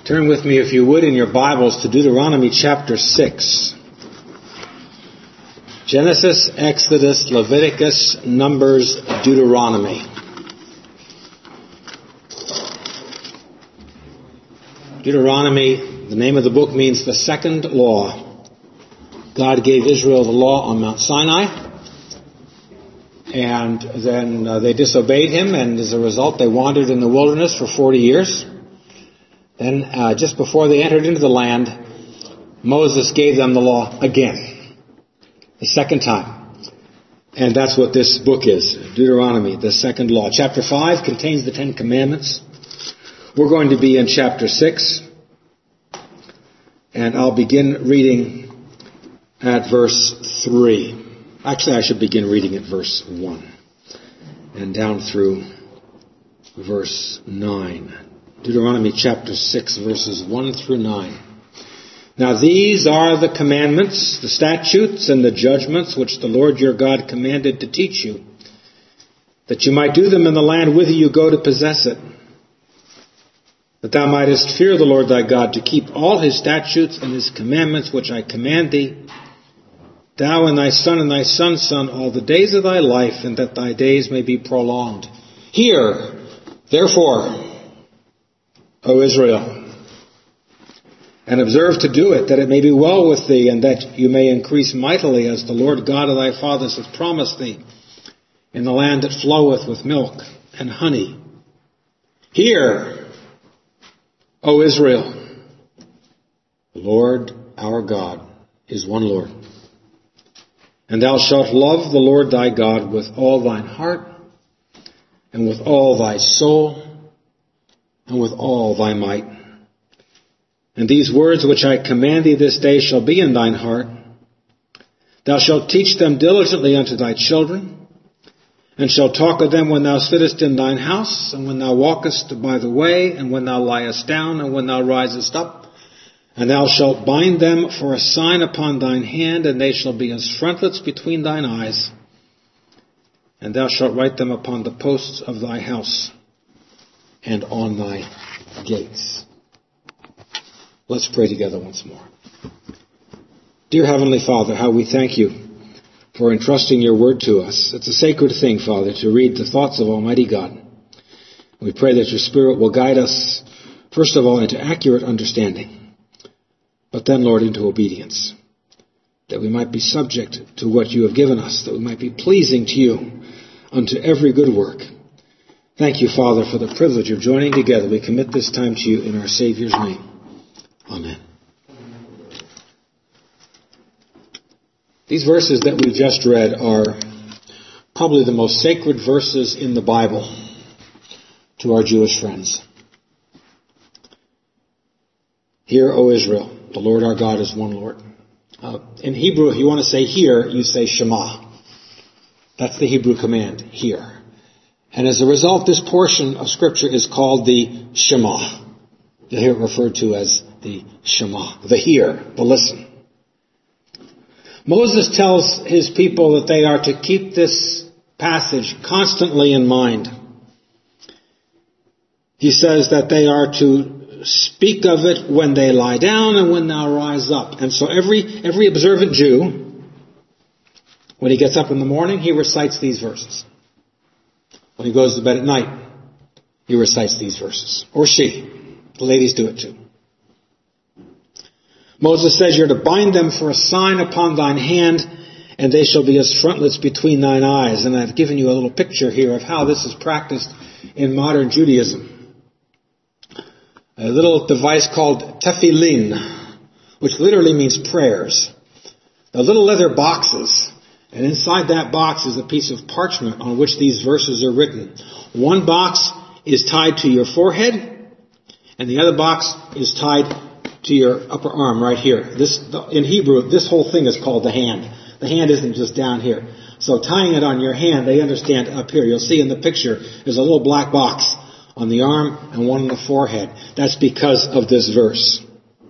Turn with me, if you would, in your Bibles to Deuteronomy chapter 6. Genesis, Exodus, Leviticus, Numbers, Deuteronomy. Deuteronomy, the name of the book, means the second law. God gave Israel the law on Mount Sinai, and then they disobeyed him, and as a result they wandered in the wilderness for 40 years. Then, just before they entered into the land, Moses gave them the law again, the second time. And that's what this book is, Deuteronomy, the second law. Chapter 5 contains the Ten Commandments. We're going to be in chapter 6, and I'll begin reading at verse 3. Actually, I should begin reading at verse 1 and down through verse 9. Deuteronomy chapter 6, verses 1 through 9. Now these are the commandments, the statutes, and the judgments which the Lord your God commanded to teach you, that you might do them in the land whither you go to possess it, that thou mightest fear the Lord thy God, to keep all his statutes and his commandments which I command thee, thou and thy son's son, all the days of thy life, and that thy days may be prolonged. Hear, therefore, O Israel, and observe to do it, that it may be well with thee, and that you may increase mightily, as the Lord God of thy fathers hath promised thee, in the land that floweth with milk and honey. Hear, O Israel, the Lord our God is one Lord. And thou shalt love the Lord thy God with all thine heart, and with all thy soul, and with all thy might. And these words which I command thee this day shall be in thine heart. Thou shalt teach them diligently unto thy children, and shalt talk of them when thou sittest in thine house, and when thou walkest by the way, and when thou liest down, and when thou risest up. And thou shalt bind them for a sign upon thine hand, and they shall be as frontlets between thine eyes. And thou shalt write them upon the posts of thy house and on thy gates. Let's pray together once more. Dear Heavenly Father, how we thank you for entrusting your word to us. It's a sacred thing, Father, to read the thoughts of Almighty God. We pray that your Spirit will guide us, first of all, into accurate understanding, but then, Lord, into obedience, that we might be subject to what you have given us, that we might be pleasing to you unto every good work. Thank you, Father, for the privilege of joining together. We commit this time to you in our Savior's name. Amen. These verses that we just read are probably the most sacred verses in the Bible to our Jewish friends. Hear, O Israel, the Lord our God is one Lord. In Hebrew, if you want to say hear, you say Shema. That's the Hebrew command, hear. And as a result, this portion of Scripture is called the Shema. You'll hear it referred to as the Shema, the hear, the listen. Moses tells his people that they are to keep this passage constantly in mind. He says that they are to speak of it when they lie down and when they rise up. And so every observant Jew, when he gets up in the morning, he recites these verses. When he goes to bed at night, he recites these verses. Or she. The ladies do it too. Moses says, you're to bind them for a sign upon thine hand, and they shall be as frontlets between thine eyes. And I've given you a little picture here of how this is practiced in modern Judaism. A little device called tefillin, which literally means prayers. The little leather boxes. And inside that box is a piece of parchment on which these verses are written. One box is tied to your forehead, and the other box is tied to your upper arm right here. In Hebrew, this whole thing is called the hand. The hand isn't just down here. So tying it on your hand, they understand up here. You'll see in the picture, there's a little black box on the arm and one on the forehead. That's because of this verse.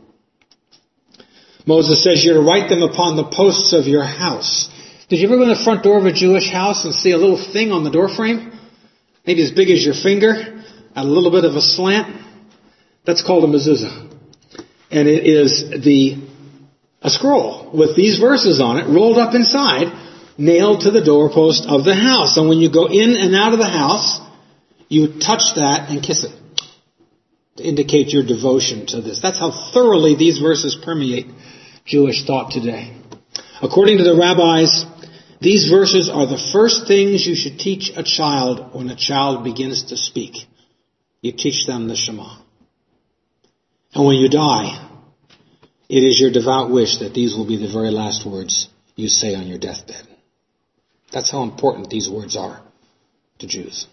Moses says you're to write them upon the posts of your house. Did you ever go to the front door of a Jewish house and see a little thing on the door frame? Maybe as big as your finger, at a little bit of a slant. That's called a mezuzah. And it is a scroll with these verses on it rolled up inside, nailed to the doorpost of the house. And when you go in and out of the house, you touch that and kiss it to indicate your devotion to this. That's how thoroughly these verses permeate Jewish thought today. According to the rabbis, these verses are the first things you should teach a child when a child begins to speak. You teach them the Shema. And when you die, it is your devout wish that these will be the very last words you say on your deathbed. That's how important these words are to Jews.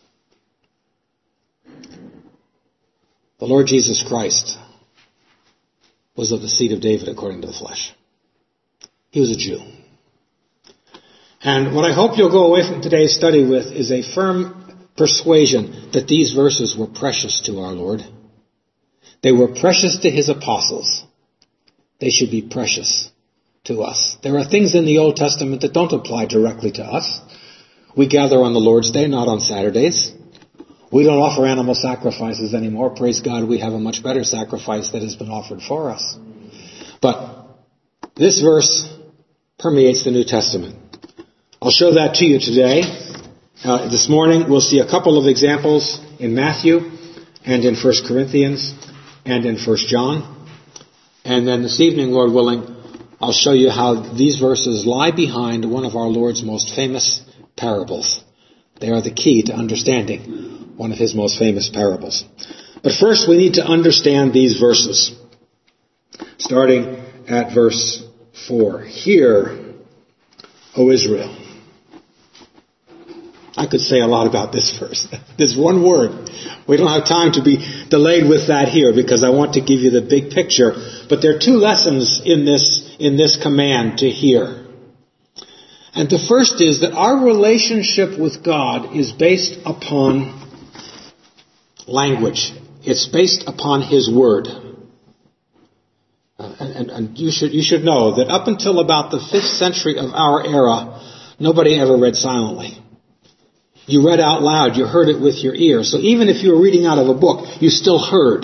The Lord Jesus Christ was of the seed of David according to the flesh. He was a Jew. And what I hope you'll go away from today's study with is a firm persuasion that these verses were precious to our Lord. They were precious to his apostles. They should be precious to us. There are things in the Old Testament that don't apply directly to us. We gather on the Lord's Day, not on Saturdays. We don't offer animal sacrifices anymore. Praise God, we have a much better sacrifice that has been offered for us. But this verse permeates the New Testament. I'll show that to you today. This morning we'll see a couple of examples in Matthew and in 1 Corinthians and in 1 John. And then this evening, Lord willing, I'll show you how these verses lie behind one of our Lord's most famous parables. They are the key to understanding one of his most famous parables. But first we need to understand these verses. Starting at verse 4. Hear, O Israel. I could say a lot about this verse. There's one word. We don't have time to be delayed with that here because I want to give you the big picture. But there are two lessons in this command to hear. And the first is that our relationship with God is based upon language. It's based upon his word. And you should know that up until about the 5th century of our era, nobody ever read silently. You read out loud, you heard it with your ear. So even if you were reading out of a book, you still heard.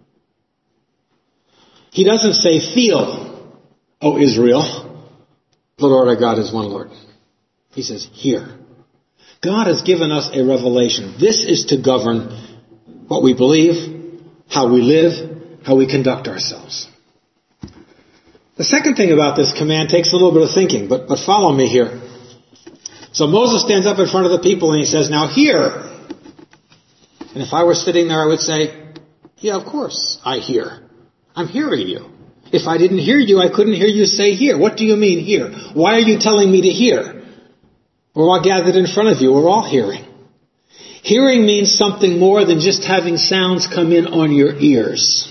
He doesn't say, feel, O Israel, the Lord our God is one Lord. He says, hear. God has given us a revelation. This is to govern what we believe, how we live, how we conduct ourselves. The second thing about this command takes a little bit of thinking, but follow me here. So Moses stands up in front of the people and he says, now hear. And if I were sitting there, I would say, yeah, of course I hear. I'm hearing you. If I didn't hear you, I couldn't hear you say hear. What do you mean hear? Why are you telling me to hear? We're all gathered in front of you. We're all hearing. Hearing means something more than just having sounds come in on your ears.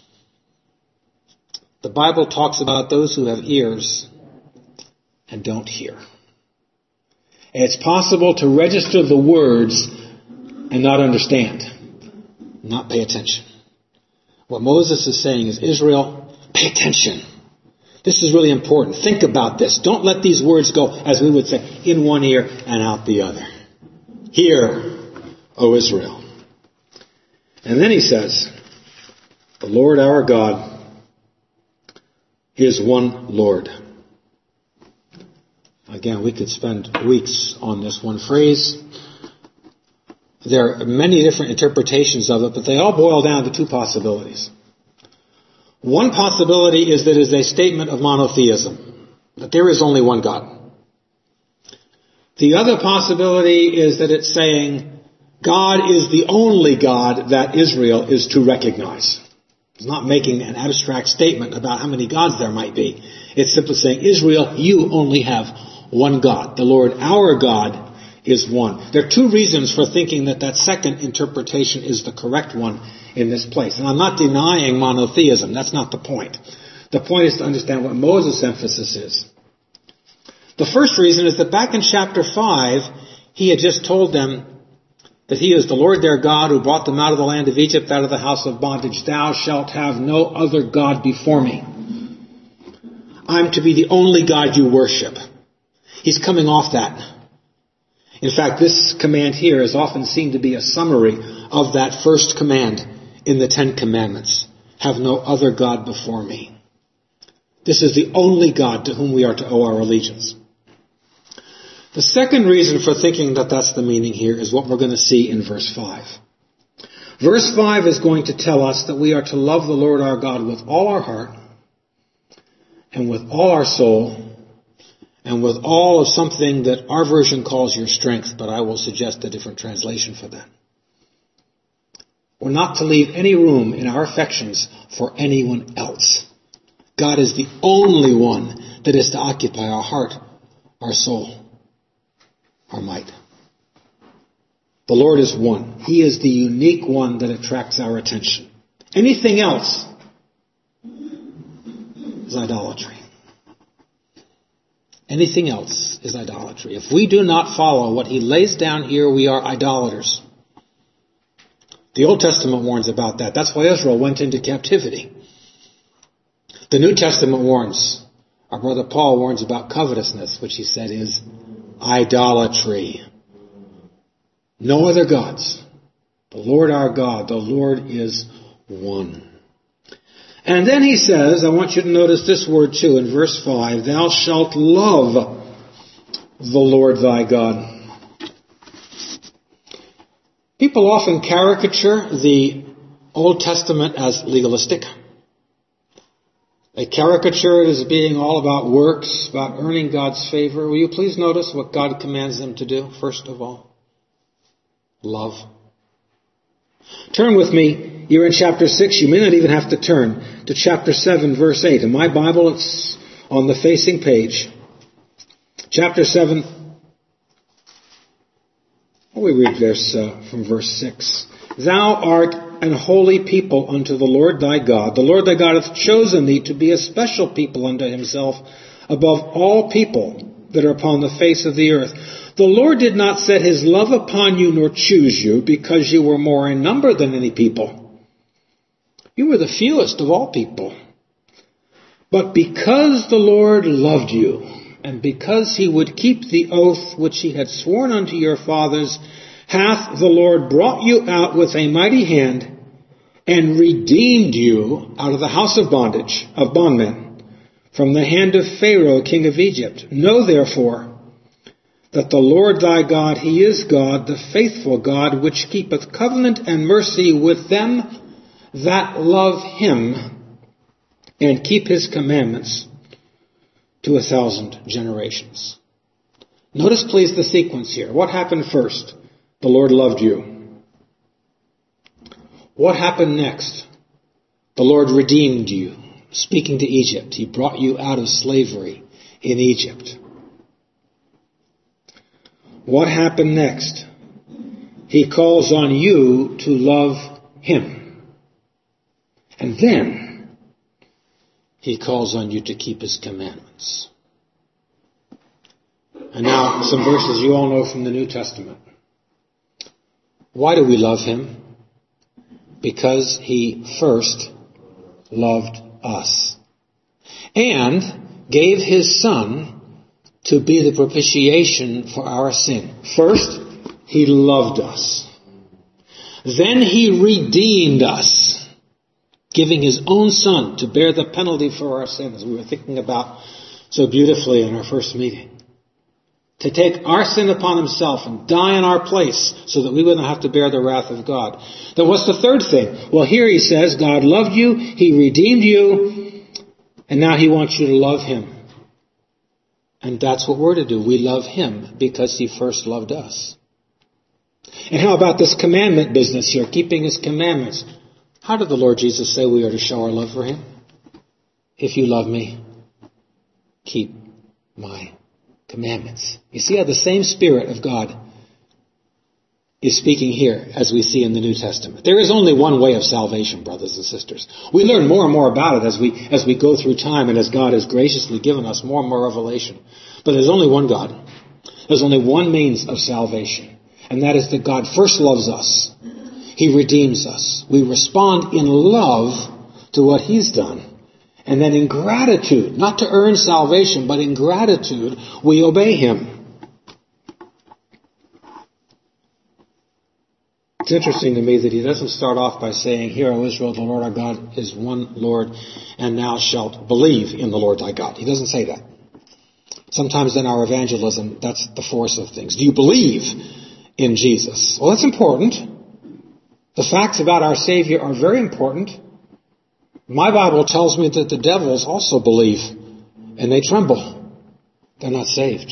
The Bible talks about those who have ears and don't hear. And it's possible to register the words and not understand, not pay attention. What Moses is saying is, Israel, pay attention. This is really important. Think about this. Don't let these words go, as we would say, in one ear and out the other. Hear, O Israel. And then he says, the Lord our God is one Lord. Again, we could spend weeks on this one phrase. There are many different interpretations of it, but they all boil down to two possibilities. One possibility is that it is a statement of monotheism, that there is only one God. The other possibility is that it's saying God is the only God that Israel is to recognize. It's not making an abstract statement about how many gods there might be. It's simply saying, Israel, you only have one God. The Lord our God is one. There are two reasons for thinking that second interpretation is the correct one in this place. And I'm not denying monotheism. That's not the point. The point is to understand what Moses' emphasis is. The first reason is that back in chapter 5, he had just told them that he is the Lord their God who brought them out of the land of Egypt, out of the house of bondage. Thou shalt have no other God before me. I'm to be the only God you worship. He's coming off that. In fact, this command here is often seen to be a summary of that first command in the Ten Commandments. Have no other God before me. This is the only God to whom we are to owe our allegiance. The second reason for thinking that that's the meaning here is what we're going to see in verse 5. Verse 5 is going to tell us that we are to love the Lord our God with all our heart and with all our soul and with all of something that our version calls your strength, but I will suggest a different translation for that. We're not to leave any room in our affections for anyone else. God is the only one that is to occupy our heart, our soul, our might. The Lord is one. He is the unique one that attracts our attention. Anything else is idolatry. Anything else is idolatry. If we do not follow what he lays down here, we are idolaters. The Old Testament warns about that. That's why Israel went into captivity. The New Testament warns. Our brother Paul warns about covetousness, which he said is idolatry. No other gods. The Lord our God, the Lord is one. And then he says, I want you to notice this word too in verse 5, thou shalt love the Lord thy God. People often caricature the Old Testament as legalistic. They caricature it as being all about works, about earning God's favor. Will you please notice what God commands them to do, first of all? Love. Turn with me. You're in chapter 6. You may not even have to turn to chapter 7, verse 8. In my Bible, it's on the facing page. Chapter 7. We read from verse 6. Thou art an holy people unto the Lord thy God. The Lord thy God hath chosen thee to be a special people unto himself above all people that are upon the face of the earth. The Lord did not set his love upon you nor choose you because you were more in number than any people. You were the fewest of all people. But because the Lord loved you, and because he would keep the oath which he had sworn unto your fathers, hath the Lord brought you out with a mighty hand, and redeemed you out of the house of bondage, of bondmen, from the hand of Pharaoh, king of Egypt. Know therefore that the Lord thy God, he is God, the faithful God, which keepeth covenant and mercy with them that love him, and keep his commandments to 1,000 generations. Notice, please, the sequence here. What happened first? The Lord loved you. What happened next? The Lord redeemed you. Speaking to Egypt, he brought you out of slavery in Egypt. What happened next? He calls on you to love him. And then he calls on you to keep his commandments. And now some verses you all know from the New Testament. Why do we love him? Because he first loved us and gave his Son to be the propitiation for our sin. First, he loved us. Then he redeemed us, giving his own Son to bear the penalty for our sins. We were thinking about so beautifully in our first meeting. To take our sin upon himself and die in our place so that we wouldn't have to bear the wrath of God. Then what's the third thing? Well, here he says, God loved you, he redeemed you, and now he wants you to love him. And that's what we're to do. We love him because he first loved us. And how about this commandment business here, keeping his commandments? How did the Lord Jesus say we are to show our love for him? If you love me, keep my commandments. You see how the same Spirit of God is speaking here as we see in the New Testament. There is only one way of salvation, brothers and sisters. We learn more and more about it as we go through time and as God has graciously given us more and more revelation. But there's only one God. There's only one means of salvation. And that is that God first loves us. He redeems us. We respond in love to what he's done. And then in gratitude, not to earn salvation, but in gratitude, we obey him. It's interesting to me that he doesn't start off by saying, "Hear, O Israel, the Lord our God is one Lord, and thou shalt believe in the Lord thy God." He doesn't say that. Sometimes in our evangelism, that's the force of things. Do you believe in Jesus? Well, that's important. The facts about our Savior are very important. My Bible tells me that the devils also believe, and they tremble. They're not saved.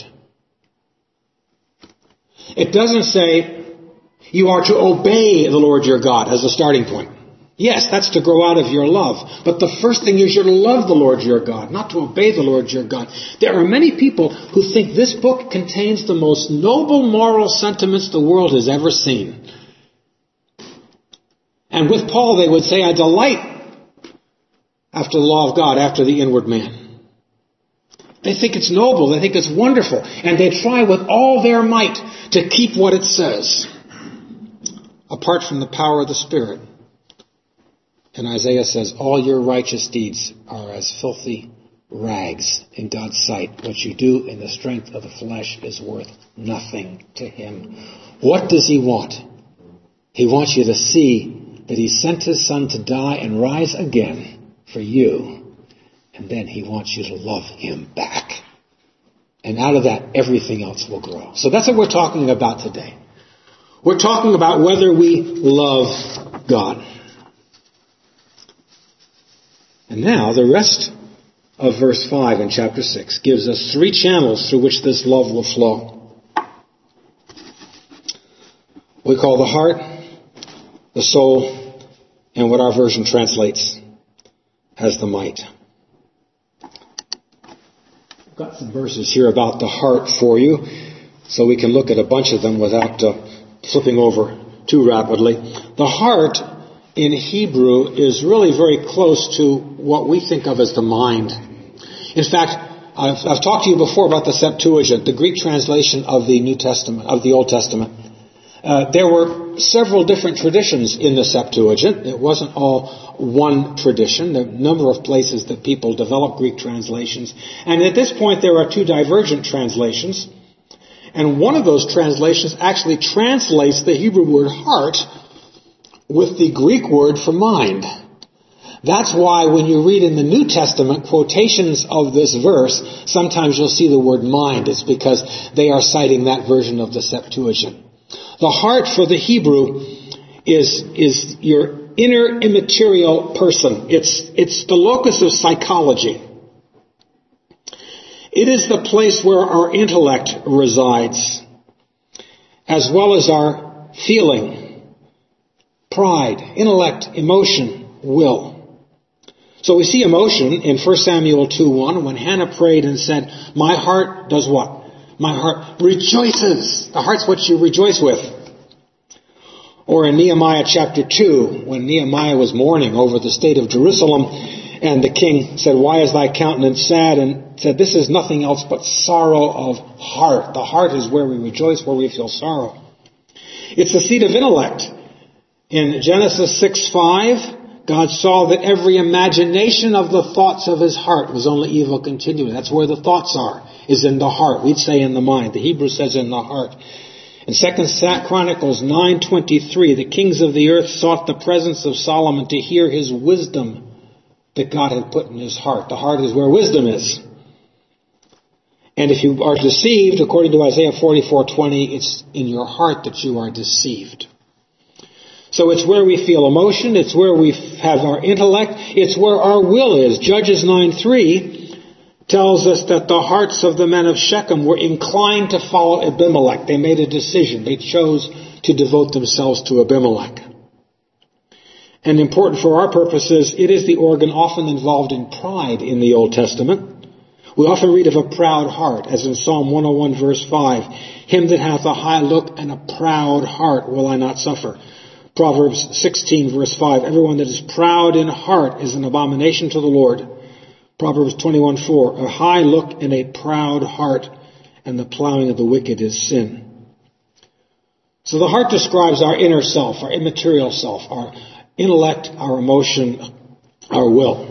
It doesn't say you are to obey the Lord your God as a starting point. Yes, that's to grow out of your love. But the first thing is you're to love the Lord your God, not to obey the Lord your God. There are many people who think this book contains the most noble moral sentiments the world has ever seen. And with Paul they would say, "I delight after the law of God, after the inward man." They think it's noble, they think it's wonderful, and they try with all their might to keep what it says, apart from the power of the Spirit. And Isaiah says, all your righteous deeds are as filthy rags in God's sight. What you do in the strength of the flesh is worth nothing to him. What does he want? He wants you to see that he sent his son to die and rise again for you. And then he wants you to love him back. And out of that, everything else will grow. So that's what we're talking about today. We're talking about whether we love God. And now, the rest of verse 5 in chapter 6 gives us 3 channels through which this love will flow. We call the heart, the soul, and what our version translates as the might. I've got some verses here about the heart for you, so we can look at a bunch of them without flipping over too rapidly. The heart in Hebrew is really very close to what we think of as the mind. In fact, I've talked to you before about the Septuagint, the Greek translation of the New Testament, of the Old Testament. There were several different traditions in the Septuagint. It wasn't all one tradition. There are a number of places that people developed Greek translations. And at this point, there are 2 divergent translations. And one of those translations actually translates the Hebrew word heart with the Greek word for mind. That's why when you read in the New Testament quotations of this verse, sometimes you'll see the word mind. It's because they are citing that version of the Septuagint. The heart for the Hebrew is your inner immaterial person. It's the locus of psychology. It is the place where our intellect resides, as well as our feeling, pride, intellect, emotion, will. So we see emotion in 1 Samuel 2:1 when Hannah prayed and said, my heart does what? My heart rejoices. The heart's what you rejoice with. Or in Nehemiah chapter 2, when Nehemiah was mourning over the state of Jerusalem, and the king said, why is thy countenance sad? And said, this is nothing else but sorrow of heart. The heart is where we rejoice, where we feel sorrow. It's the seat of intellect. In Genesis 6:5, God saw that every imagination of the thoughts of his heart was only evil continually. That's where the thoughts are, is in the heart. We'd say in the mind. The Hebrew says in the heart. In 2 Chronicles 9:23, the kings of the earth sought the presence of Solomon to hear his wisdom that God had put in his heart. The heart is where wisdom is. And if you are deceived, according to Isaiah 44:20, it's in your heart that you are deceived. So it's where we feel emotion, it's where we have our intellect, it's where our will is. Judges 9:3 tells us that the hearts of the men of Shechem were inclined to follow Abimelech. They made a decision. They chose to devote themselves to Abimelech. And important for our purposes, it is the organ often involved in pride in the Old Testament. We often read of a proud heart, as in Psalm 101 verse 5. Him that hath a high look and a proud heart will I not suffer. Proverbs 16 verse 5. Everyone that is proud in heart is an abomination to the Lord. Proverbs 21:4. A high look and a proud heart, and the plowing of the wicked is sin. So the heart describes our inner self, our immaterial self, our intellect, our emotion, our will.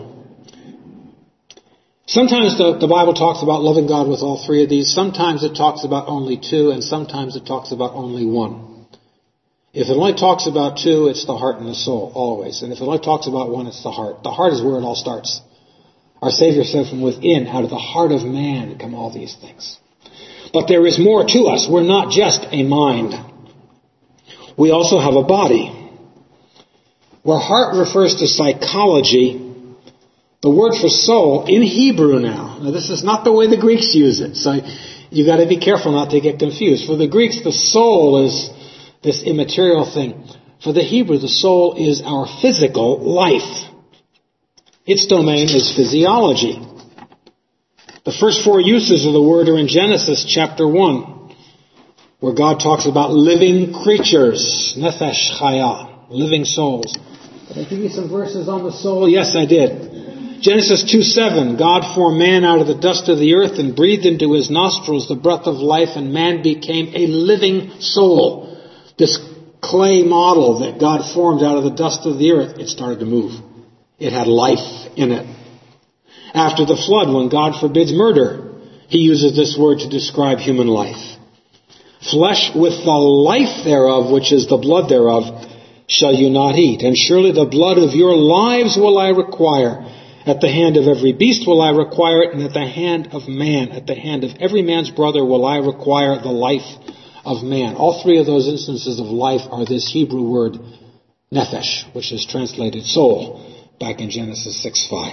Sometimes the Bible talks about loving God with all 3 of these. Sometimes it talks about only 2, and sometimes it talks about only 1. If it only talks about two, it's the heart and the soul, always. And if it only talks about one, it's the heart. The heart is where it all starts. Our Savior said from within, out of the heart of man, come all these things. But there is more to us. We're not just a mind. We also have a body. Where heart refers to psychology, the word for soul in Hebrew now this is not the way the Greeks use it, so you got to be careful not to get confused. For the Greeks, the soul is this immaterial thing. For the Hebrew, the soul is our physical life. Its domain is physiology. The first four uses of the word are in Genesis chapter 1, where God talks about living creatures, nefesh chaya, living souls. Did I give you some verses on the soul? Yes, I did. Genesis 2:7, God formed man out of the dust of the earth and breathed into his nostrils the breath of life, and man became a living soul. This clay model that God formed out of the dust of the earth, it started to move. It had life in it. After the flood, when God forbids murder, he uses this word to describe human life. Flesh with the life thereof, which is the blood thereof, shall you not eat. And surely the blood of your lives will I require. At the hand of every beast will I require it, and at the hand of man, at the hand of every man's brother will I require the life of man. All three of those instances of life are this Hebrew word, nefesh, which is translated soul, back in Genesis 6:5.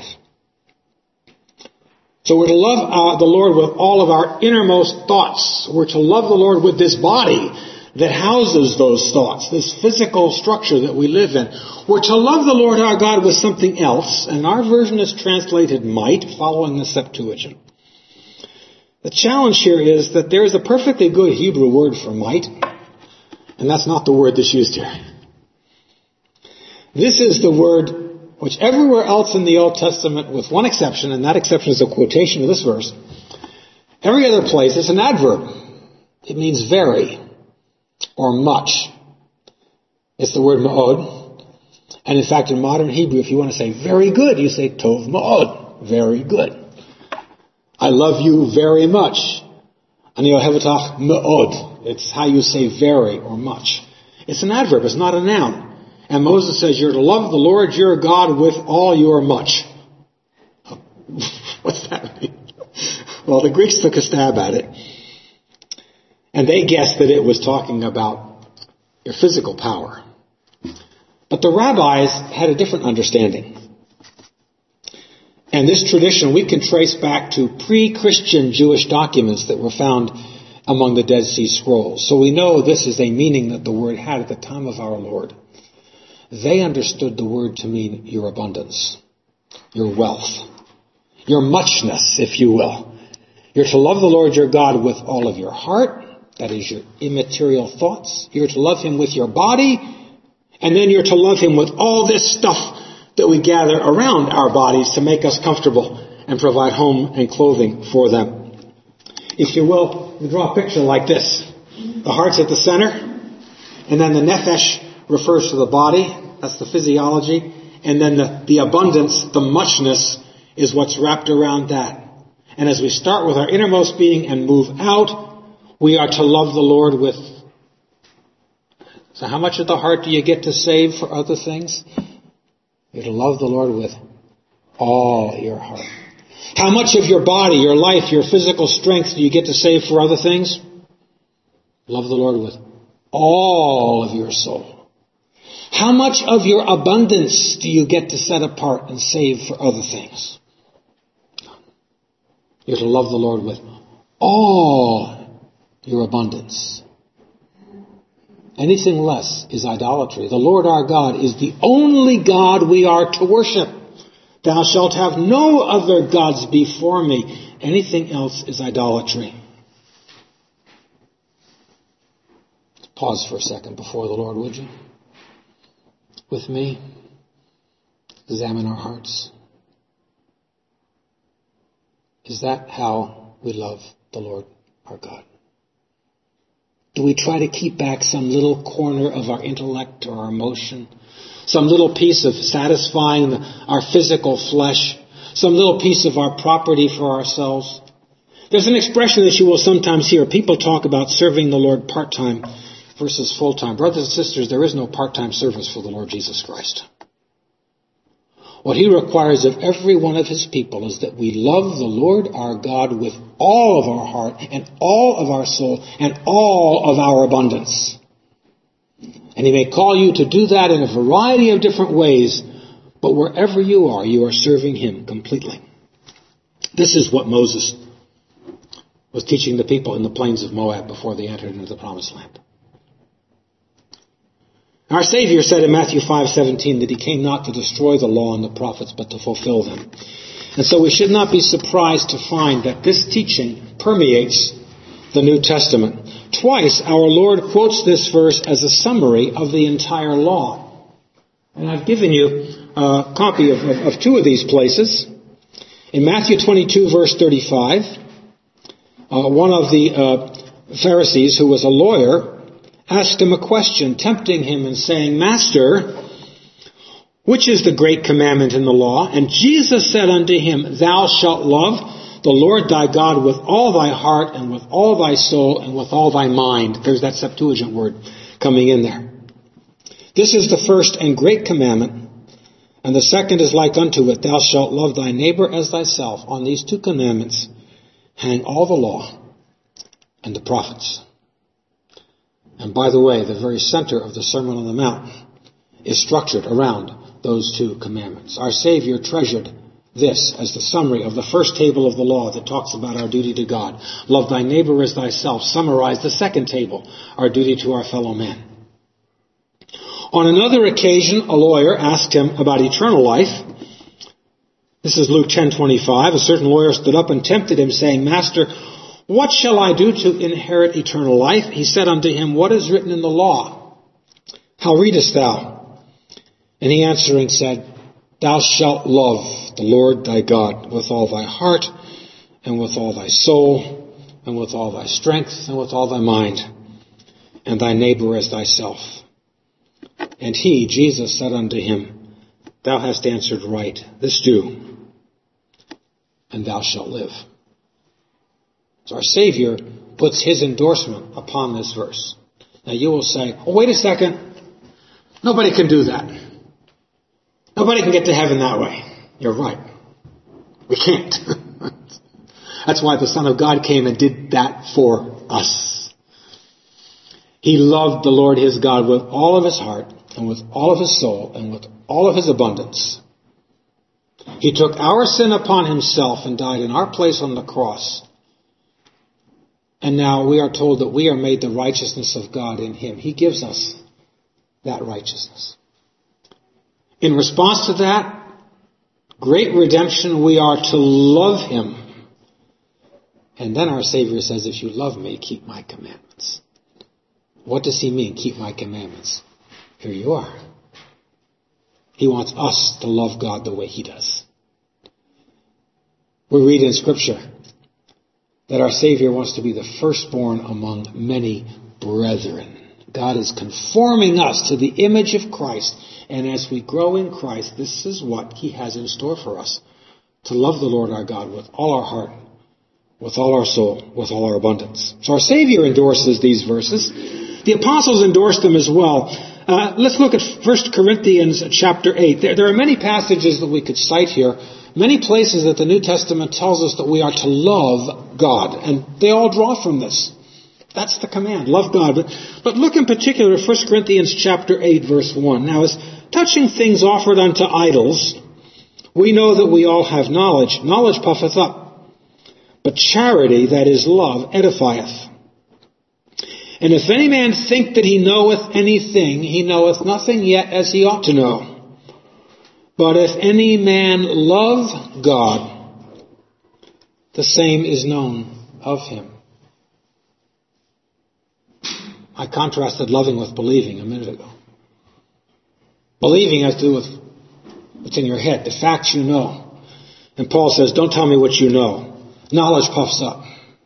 So we're to love the Lord with all of our innermost thoughts. We're to love the Lord with this body that houses those thoughts, this physical structure that we live in. We're to love the Lord our God with something else, and our version is translated might, following the Septuagint. The challenge here is that there is a perfectly good Hebrew word for might, and that's not the word that's used here. This is the word which everywhere else in the Old Testament, with one exception, and that exception is a quotation of this verse, every other place it's an adverb. It means very or much. It's the word ma'od. And in fact, in modern Hebrew, if you want to say very good, you say tov ma'od, very good. I love you very much. Ani ohev otach ma'od. It's how you say very or much. It's an adverb, it's not a noun. And Moses says you're to love the Lord your God with all your much. What's that mean? Well, the Greeks took a stab at it. And they guessed that it was talking about your physical power. But the rabbis had a different understanding. And this tradition we can trace back to pre-Christian Jewish documents that were found among the Dead Sea Scrolls. So we know this is a meaning that the word had at the time of our Lord. They understood the word to mean your abundance, your wealth, your muchness, if you will. You're to love the Lord your God with all of your heart. That is your immaterial thoughts. You're to love him with your body. And then you're to love him with all this stuff that we gather around our bodies to make us comfortable and provide home and clothing for them. If you will, we draw a picture like this. The heart's at the center. And then the nefesh refers to the body. That's the physiology. And then the abundance, the muchness, is what's wrapped around that. And as we start with our innermost being and move out, we are to love the Lord with... So how much of the heart do you get to save for other things? You're to love the Lord with all your heart. How much of your body, your life, your physical strength do you get to save for other things? Love the Lord with all of your soul. How much of your abundance do you get to set apart and save for other things? You're to love the Lord with all your abundance. Anything less is idolatry. The Lord our God is the only God we are to worship. Thou shalt have no other gods before me. Anything else is idolatry. Pause for a second before the Lord, would you? With me, examine our hearts. Is that how we love the Lord our God? Do we try to keep back some little corner of our intellect or our emotion? Some little piece of satisfying our physical flesh? Some little piece of our property for ourselves? There's an expression that you will sometimes hear. People talk about serving the Lord part-time. versus full-time. Brothers and sisters, there is no part-time service for the Lord Jesus Christ. What he requires of every one of his people is that we love the Lord our God with all of our heart and all of our soul and all of our abundance. And he may call you to do that in a variety of different ways, but wherever you are serving him completely. This is what Moses was teaching the people in the plains of Moab before they entered into the promised land. Our Savior said in Matthew 5:17 that he came not to destroy the law and the prophets, but to fulfill them. And so we should not be surprised to find that this teaching permeates the New Testament. Twice our Lord quotes this verse as a summary of the entire law. And I've given you a copy of two of these places. In Matthew 22 verse 35, one of the Pharisees, who was a lawyer, asked him a question, tempting him and saying, Master, which is the great commandment in the law? And Jesus said unto him, Thou shalt love the Lord thy God with all thy heart and with all thy soul and with all thy mind. There's that Septuagint word coming in there. This is the first and great commandment. And the second is like unto it, Thou shalt love thy neighbor as thyself. On these two commandments hang all the law and the prophets. And by the way, the very center of the Sermon on the Mount is structured around those two commandments. Our Savior treasured this as the summary of the first table of the law that talks about our duty to God. Love thy neighbor as thyself. Summarized the second table, our duty to our fellow man. On another occasion, a lawyer asked him about eternal life. This is Luke 10:25. A certain lawyer stood up and tempted him, saying, Master, what shall I do to inherit eternal life? He said unto him, What is written in the law? How readest thou? And he answering said, Thou shalt love the Lord thy God with all thy heart, and with all thy soul, and with all thy strength, and with all thy mind, and thy neighbor as thyself. And he, Jesus, said unto him, Thou hast answered right. This do, and thou shalt live. So our Savior puts his endorsement upon this verse. Now you will say, oh, wait a second. Nobody can do that. Nobody can get to heaven that way. You're right. We can't. That's why the Son of God came and did that for us. He loved the Lord his God with all of his heart and with all of his soul and with all of his abundance. He took our sin upon himself and died in our place on the cross. And now we are told that we are made the righteousness of God in him. He gives us that righteousness. In response to that great redemption, we are to love him. And then our Savior says, if you love me, keep my commandments. What does he mean, keep my commandments? Here you are. He wants us to love God the way he does. We read in Scripture that our Savior wants to be the firstborn among many brethren. God is conforming us to the image of Christ. And as we grow in Christ, this is what he has in store for us. To love the Lord our God with all our heart, with all our soul, with all our abundance. So our Savior endorses these verses. The apostles endorsed them as well. Let's look at 1 Corinthians chapter 8. There are many passages that we could cite here. Many places that the New Testament tells us that we are to love God. And they all draw from this. That's the command. Love God. But look in particular at 1 Corinthians chapter 8 verse 1. Now, as touching things offered unto idols, we know that we all have knowledge. Knowledge puffeth up. But charity, that is love, edifieth. And if any man think that he knoweth anything, he knoweth nothing yet as he ought to know. But if any man love God, the same is known of him. I contrasted loving with believing a minute ago. Believing has to do with what's in your head, the facts you know. And Paul says, don't tell me what you know. Knowledge puffs up.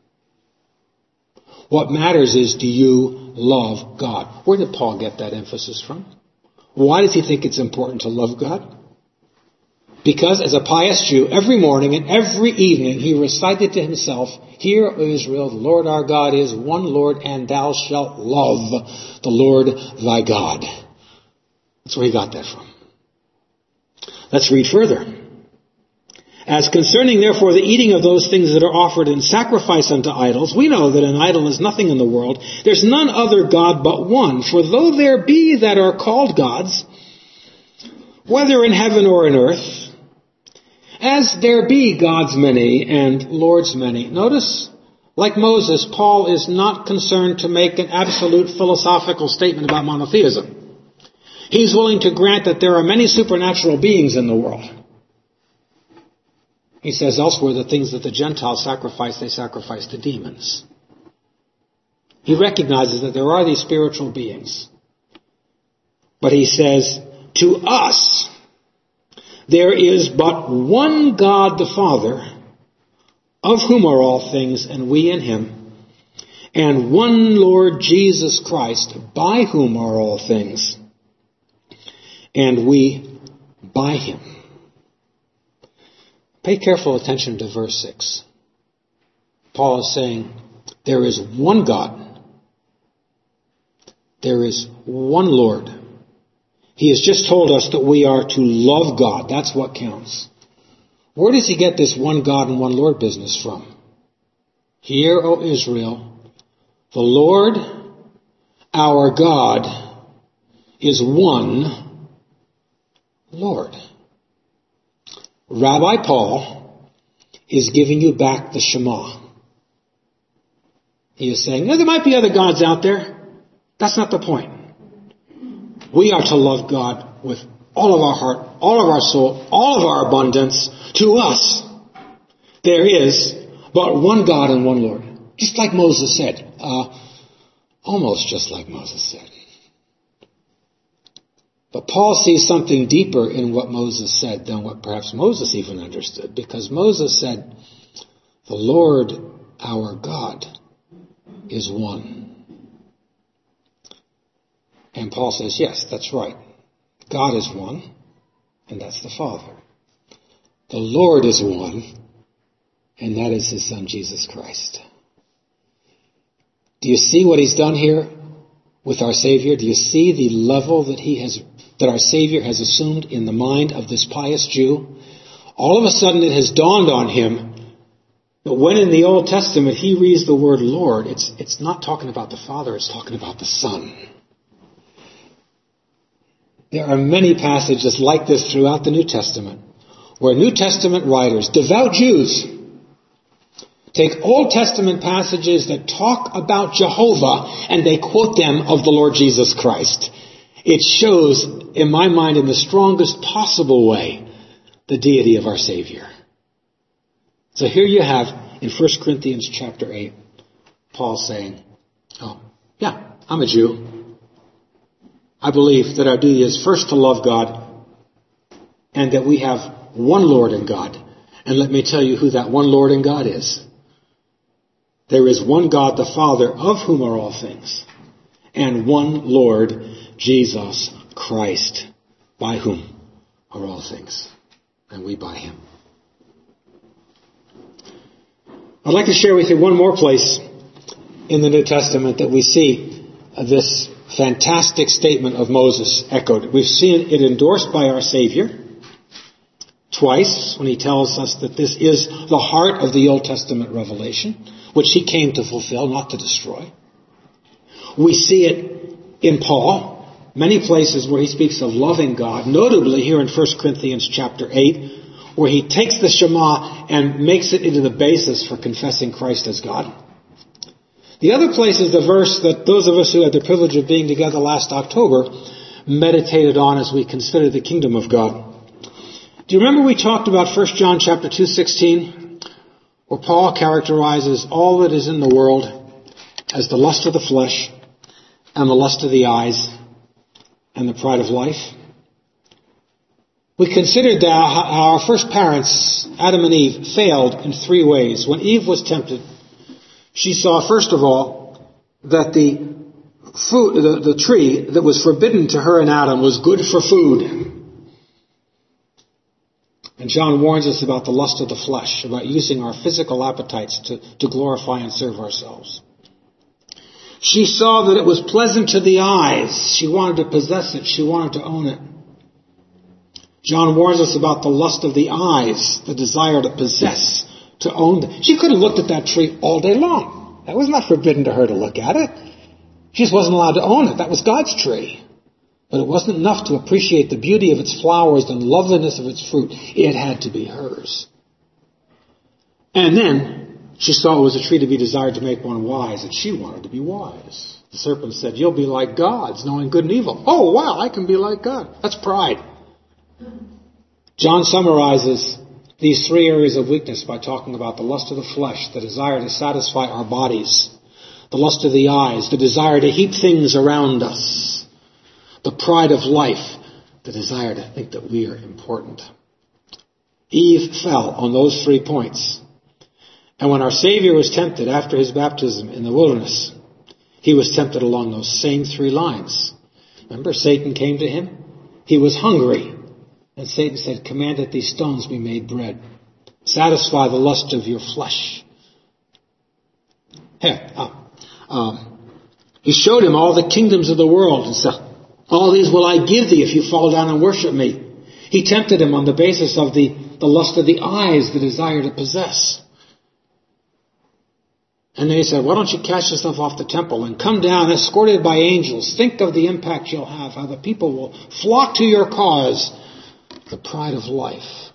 What matters is, do you love God? Where did Paul get that emphasis from? Why does he think it's important to love God? Because as a pious Jew, every morning and every evening he recited to himself, "Hear, O Israel, the Lord our God is one Lord, and thou shalt love the Lord thy God." That's where he got that from. Let's read further. "As concerning therefore the eating of those things that are offered in sacrifice unto idols, we know that an idol is nothing in the world. There's none other God but one. For though there be that are called gods, whether in heaven or in earth, as there be gods many and lords many." Notice, like Moses, Paul is not concerned to make an absolute philosophical statement about monotheism. He's willing to grant that there are many supernatural beings in the world. He says elsewhere the things that the Gentiles sacrifice, they sacrifice to demons. He recognizes that there are these spiritual beings. But he says, to us, there is but one God the Father, of whom are all things, and we in him, and one Lord Jesus Christ, by whom are all things, and we by him. Pay careful attention to verse 6. Paul is saying, there is one God. There is one Lord. He has just told us that we are to love God. That's what counts. Where does he get this one God and one Lord business from? Hear, O Israel, the Lord our God is one Lord. Rabbi Paul is giving you back the Shema. He is saying, there might be other gods out there. That's not the point. We are to love God with all of our heart, all of our soul, all of our abundance. To us, there is but one God and one Lord. Just like Moses said. Almost just like Moses said. But Paul sees something deeper in what Moses said than what perhaps Moses even understood. Because Moses said, the Lord our God is one. And Paul says, yes, that's right. God is one, and that's the Father. The Lord is one, and that is his Son, Jesus Christ. Do you see what he's done here with our Savior? Do you see the level that our Savior has assumed in the mind of this pious Jew? All of a sudden it has dawned on him that when in the Old Testament he reads the word Lord, it's not talking about the Father, it's talking about the Son. There are many passages like this throughout the New Testament, where New Testament writers, devout Jews, take Old Testament passages that talk about Jehovah and they quote them of the Lord Jesus Christ. It shows, in my mind, in the strongest possible way, the deity of our Savior. So here you have, in 1 Corinthians chapter 8, Paul saying, oh, yeah, I'm a Jew. I believe that our duty is first to love God and that we have one Lord in God. And let me tell you who that one Lord in God is. There is one God, the Father, of whom are all things, and one Lord, Jesus Christ, by whom are all things, and we by him. I'd like to share with you one more place in the New Testament that we see this fantastic statement of Moses echoed. We've seen it endorsed by our Savior twice when he tells us that this is the heart of the Old Testament revelation, which he came to fulfill, not to destroy. We see it in Paul, many places where he speaks of loving God, notably here in 1 Corinthians chapter 8, where he takes the Shema and makes it into the basis for confessing Christ as God. The other place is the verse that those of us who had the privilege of being together last October meditated on as we considered the kingdom of God. Do you remember we talked about 1 John chapter 2:16, where Paul characterizes all that is in the world as the lust of the flesh and the lust of the eyes and the pride of life? We considered how our first parents, Adam and Eve, failed in three ways. When Eve was tempted, she saw, first of all, that the tree that was forbidden to her and Adam was good for food. And John warns us about the lust of the flesh, about using our physical appetites to glorify and serve ourselves. She saw that it was pleasant to the eyes. She wanted to possess it. She wanted to own it. John warns us about the lust of the eyes, the desire to possess, to own them. She could have looked at that tree all day long. That was not forbidden to her to look at it. She just wasn't allowed to own it. That was God's tree. But it wasn't enough to appreciate the beauty of its flowers and the loveliness of its fruit. It had to be hers. And then she saw it was a tree to be desired to make one wise, and she wanted to be wise. The serpent said, "You'll be like gods, knowing good and evil." Oh, wow, I can be like God. That's pride. John summarizes these three areas of weakness by talking about the lust of the flesh, the desire to satisfy our bodies, the lust of the eyes, the desire to heap things around us, the pride of life, the desire to think that we are important. Eve fell on those 3 points. And when our Savior was tempted after his baptism in the wilderness, he was tempted along those same 3 lines. Remember, Satan came to him. He was hungry. And Satan said, "Command that these stones be made bread. Satisfy the lust of your flesh." He showed him all the kingdoms of the world and said, "All these will I give thee if you fall down and worship me." He tempted him on the basis of the lust of the eyes, the desire to possess. And then he said, "Why don't you cast yourself off the temple and come down escorted by angels? Think of the impact you'll have, how the people will flock to your cause." The pride of life.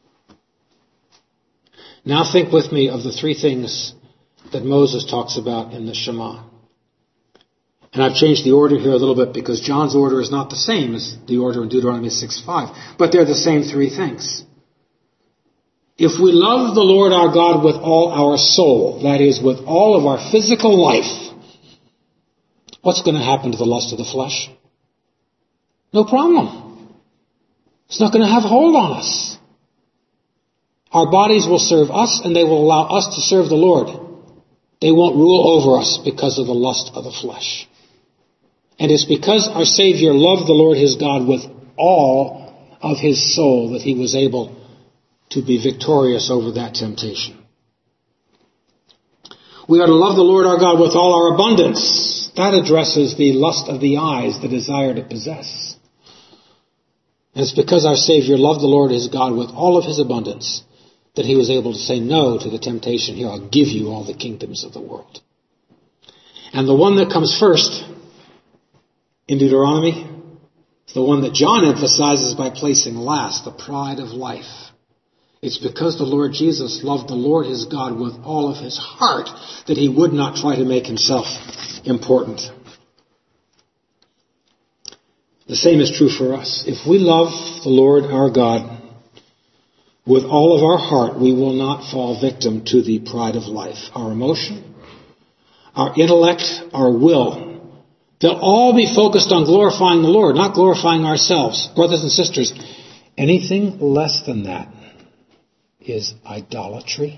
Now think with me of the 3 things that Moses talks about in the Shema. And I've changed the order here a little bit because John's order is not the same as the order in Deuteronomy 6:5, but they're the same 3 things. If we love the Lord our God with all our soul, that is, with all of our physical life, what's going to happen to the lust of the flesh? No problem. It's not going to have a hold on us. Our bodies will serve us and they will allow us to serve the Lord. They won't rule over us because of the lust of the flesh. And it's because our Savior loved the Lord his God with all of his soul that he was able to be victorious over that temptation. We are to love the Lord our God with all our abundance. That addresses the lust of the eyes, the desire to possess. And it's because our Savior loved the Lord his God with all of his abundance that he was able to say no to the temptation. "Here, I'll give you all the kingdoms of the world." And the one that comes first in Deuteronomy is the one that John emphasizes by placing last, the pride of life. It's because the Lord Jesus loved the Lord his God with all of his heart that he would not try to make himself important. The same is true for us. If we love the Lord our God with all of our heart, we will not fall victim to the pride of life. Our emotion, our intellect, our will, they'll all be focused on glorifying the Lord, not glorifying ourselves. Brothers and sisters, anything less than that is idolatry.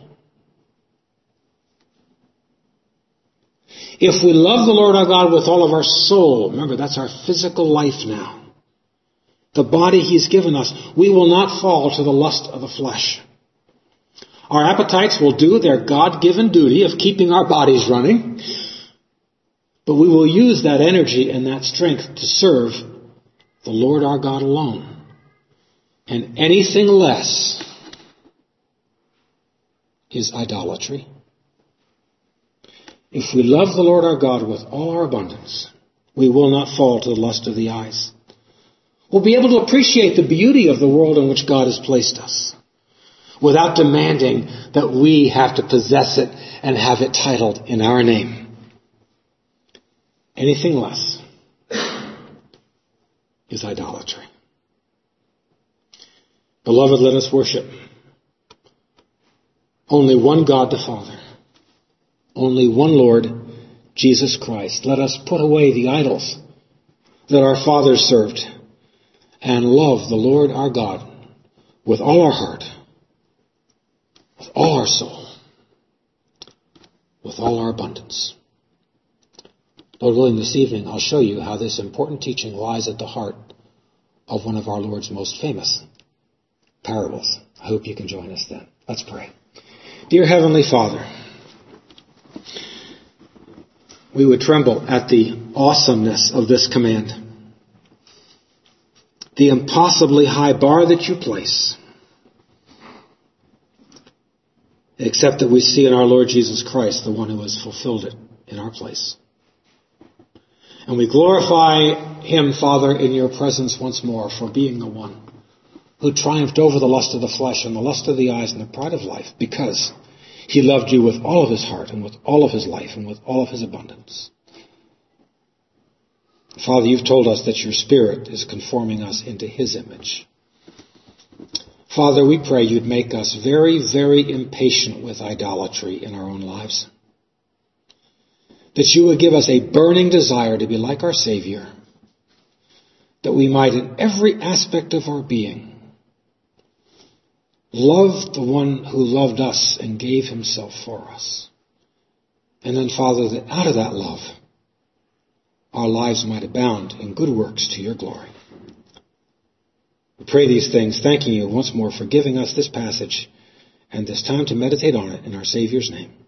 If we love the Lord our God with all of our soul, remember that's our physical life now, the body he's given us, we will not fall to the lust of the flesh. Our appetites will do their God-given duty of keeping our bodies running, but we will use that energy and that strength to serve the Lord our God alone. And anything less is idolatry. If we love the Lord our God with all our abundance, we will not fall to the lust of the eyes. We'll be able to appreciate the beauty of the world in which God has placed us without demanding that we have to possess it and have it titled in our name. Anything less is idolatry. Beloved, let us worship only one God the Father, only one Lord, Jesus Christ. Let us put away the idols that our fathers served and love the Lord our God with all our heart, with all our soul, with all our abundance. Lord willing, this evening I'll show you how this important teaching lies at the heart of one of our Lord's most famous parables. I hope you can join us then. Let's pray. Dear Heavenly Father, we would tremble at the awesomeness of this command, the impossibly high bar that you place, except that we see in our Lord Jesus Christ the one who has fulfilled it in our place. And we glorify Him, Father, in your presence once more for being the one who triumphed over the lust of the flesh and the lust of the eyes and the pride of life, because He loved you with all of His heart and with all of His life and with all of His abundance. Father, you've told us that your Spirit is conforming us into His image. Father, we pray you'd make us very, very impatient with idolatry in our own lives. That you would give us a burning desire to be like our Savior, that we might in every aspect of our being love the one who loved us and gave Himself for us. And then, Father, that out of that love, our lives might abound in good works to your glory. We pray these things, thanking you once more for giving us this passage and this time to meditate on it in our Savior's name.